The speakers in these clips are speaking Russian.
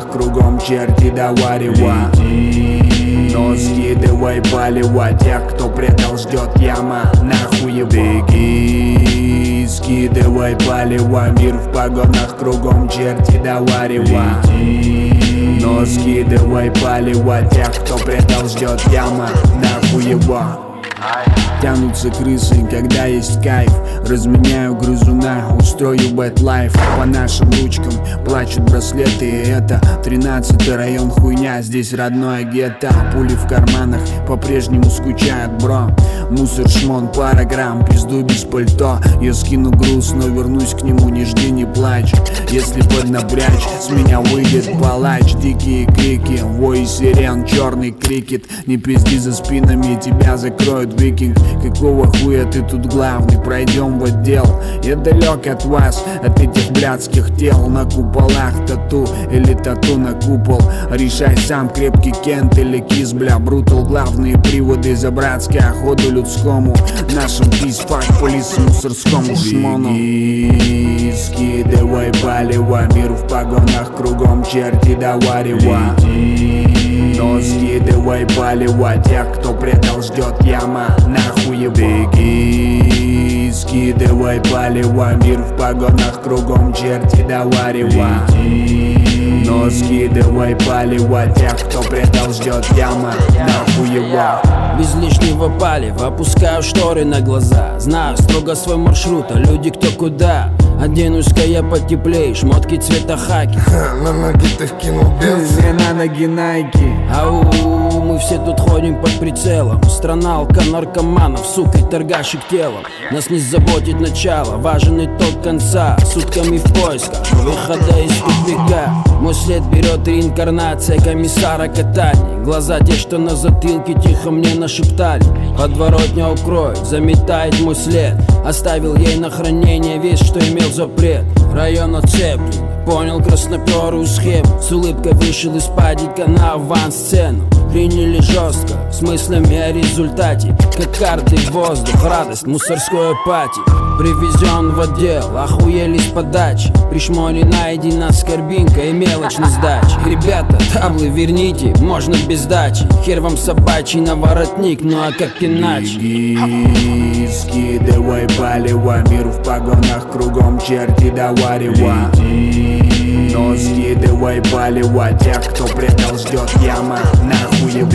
погонах, кругом черти до варева. Но скидывай палево, тех, кто предал, ждет яма, нахуй его. Беги, скидывай палево, мир в погонах, кругом черти до варева. Но скидывай палево, тех, кто предал, ждет яма, нахуй его. Тянутся крысы, когда есть кайф. Разменяю грызуна, устрою бэт-лайф. По нашим ручкам плачут браслеты. И это 13-й район, хуйня, здесь родное гетто. Пули в карманах по-прежнему скучают, бро. Мусор, шмон, пара грамм, пизду без пальто. Я скину груз, но вернусь к нему, не жди, не плачь. Если поднапрячь, с меня выйдет палач. Дикие крики, вой сирен, черный крикет. Не пизди за спинами, тебя закроют викинг. Какого хуя ты тут главный? Пройдем в отдел. Я далек от вас, от этих блядских тел. На куполах тату или тату на купол. Решай сам, крепкий Кент или кис, бля. Брутал, главные приводы за братской охоту людскому. Нашим пиз-фак по лису мусорскому шмону. Беги, скидывай палево, мир в погонах, кругом черти до варева. Но скидывай палево, тех, кто предал, ждет яма, нахуй его. Беги, скидывай палево, мир в погонах, кругом черти до варева. Но скидывай палево, тех, кто предал, ждет яма, нахуй его. Без лишнего палева опускаю шторы на глаза. Знаю строго свой маршрут, а люди кто куда. Оденусь-ка я потеплей, шмотки цвета хаки. На ноги ты вкинул без. На ноги найки. Ау, мы все тут ходим под прицелом. Страна алко-наркоманов, сука и торгашек телом. Нас не заботит начало, важен итог конца. Сутками в поисках выхода из тупика. Мой след берет реинкарнация комиссара Катани. Глаза те, что на затылке, тихо мне нашептали. Подворотня укроет, заметает мой след. Оставил ей на хранение весь, что имел запрет. Район оцеплен, понял красноперую схему. С улыбкой вышел из падика на авансцену. Приняли жестко, с мыслями о результате. Как карты в воздух, радость мусорской апатии. Привезен в отдел, охуели с подачи. При шморе найдена скорбинка и мелочь на сдаче. Ребята, таблы верните, можно без дачи. Хер вам собачий на воротник, ну а как иначе? Беги, скидывай палево, мир в погонах, кругом черти до варева. Но скидывай палево, тех, кто предал, ждет яма, нахуй его.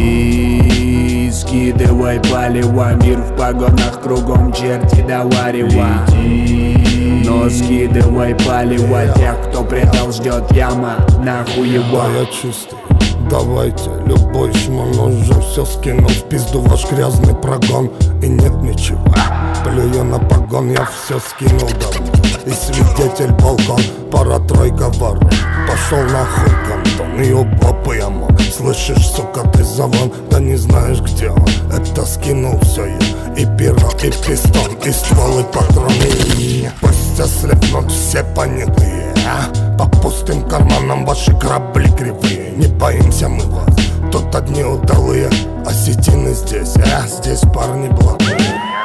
Беги, скидывай палево, мир в погонах, кругом черти до варева. Но скидывай палево, тех, кто предал, ждет яма, нахуй его. Да, я чистый, давайте, любой шмон уже все скинул в пизду ваш грязный прогон. И нет ничего, плюю на погон, я все скинул давно. И свидетель балкон, пара-тройка ворон. Пошел нахуй кантон, и оба ямон. Слышишь, сука, ты завон, да не знаешь где он. Это скинул все я, и перо, и пистон, и ствол, и патроны. Пусть ослепнут все понятые, а? По пустым карманам ваши корабли кривые. Не боимся мы вас, тут одни удалые. Осетины здесь, а здесь парни блатные.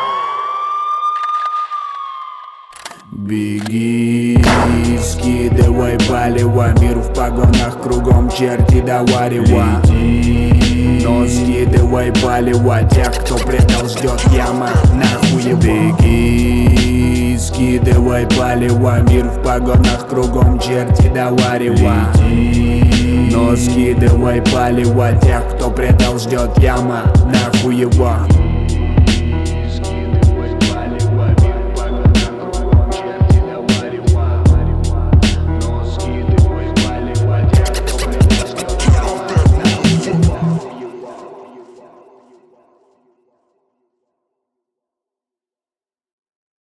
Беги, скидывай палево, мир в погонах, кругом черти до варева. Но скидывай палево, тех, кто предал, ждет яма, нахуй его. Беги, скидывай палево, мир в погонах, кругом черти до варева. Но скидывай палево, тех, кто предал, ждет яма, нахуй его.